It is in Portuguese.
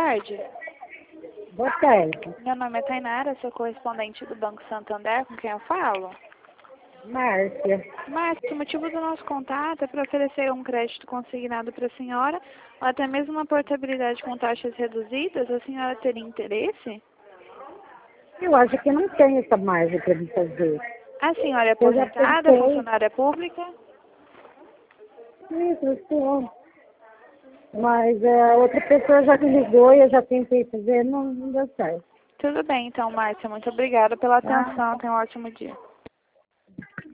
tarde. Boa tarde. Meu nome é Tainara, sou correspondente do Banco Santander, com quem eu falo. Márcia. Márcia, o motivo do nosso contato é para oferecer um crédito consignado para a senhora, ou até mesmo uma portabilidade com taxas reduzidas. A senhora teria interesse? Eu acho que não tem essa margem para me fazer. A senhora é Eu já aposentada, tentei. funcionária pública? Isso, eu sou. Mas outra pessoa já me ligou e eu já tentei fazer, não deu certo. Tudo bem, então, Márcia. Muito obrigada pela Tá? atenção. Tenha um ótimo dia.